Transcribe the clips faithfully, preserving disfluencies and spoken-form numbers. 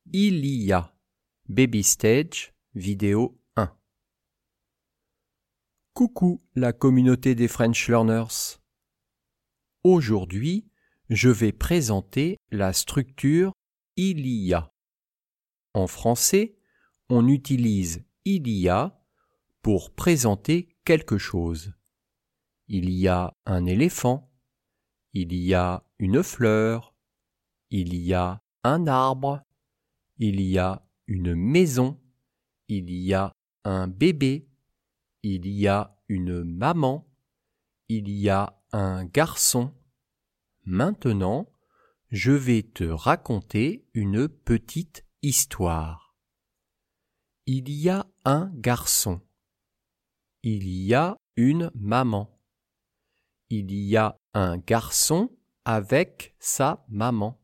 Il y a. Baby Stage, vidéo un. Coucou la communauté des French Learners. Aujourd'hui, je vais présenter la structure il y a. En français, on utilise il y a pour présenter quelque chose. Il y a un éléphant, il y a une fleur, il y a un arbre, il y a une maison, il y a un bébé, il y a une maman, il y a un garçon. Maintenant, je vais te raconter une petite histoire. Il y a un garçon. Il y a une maman. Il y a un garçon avec sa maman.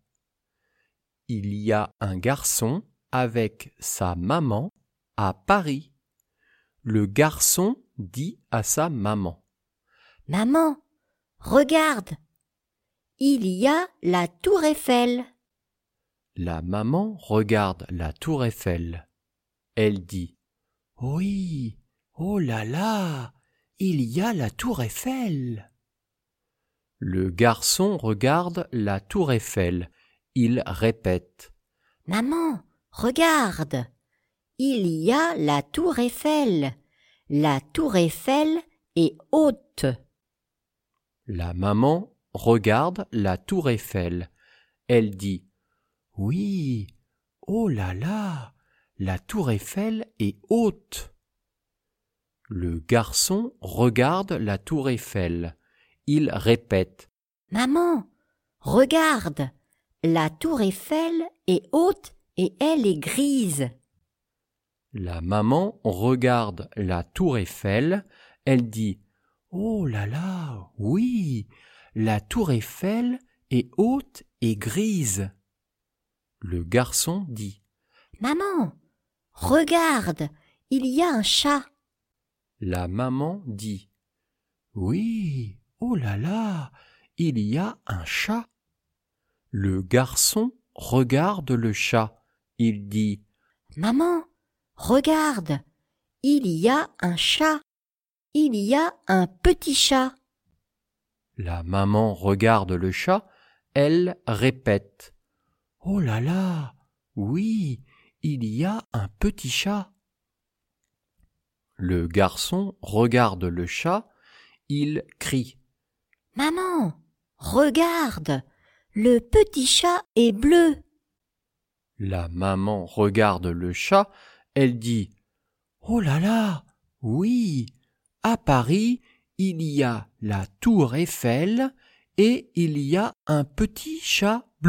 Il y a un garçon avec sa maman à Paris. Le garçon dit à sa maman: « Maman, regarde, il y a la tour Eiffel. » La maman regarde la tour Eiffel. Elle dit: « Oui, oh là là, il y a la tour Eiffel. » Le garçon regarde la tour Eiffel. Il répète: « Maman, regarde, il y a la tour Eiffel. La tour Eiffel est haute. » La maman regarde la tour Eiffel. Elle dit: « Oui, oh là là, la tour Eiffel est haute. » Le garçon regarde la tour Eiffel. Il répète: « Maman, regarde, la tour Eiffel est haute et elle est grise. » La maman regarde la tour Eiffel. Elle dit: « Oh là là, oui, la tour Eiffel est haute et grise. » Le garçon dit: « Maman, regarde, il y a un chat. » La maman dit: « Oui, oh là là, il y a un chat. » Le garçon regarde le chat. Il dit: « Maman, regarde, il y a un chat. Il y a un petit chat. » La maman regarde le chat. Elle répète: « Oh là là, oui, il y a un petit chat. » Le garçon regarde le chat. Il crie: « Maman, regarde, le petit chat est bleu. » La maman regarde le chat. Elle dit: « Oh là là, oui, à Paris, il y a la tour Eiffel et il y a un petit chat bleu. »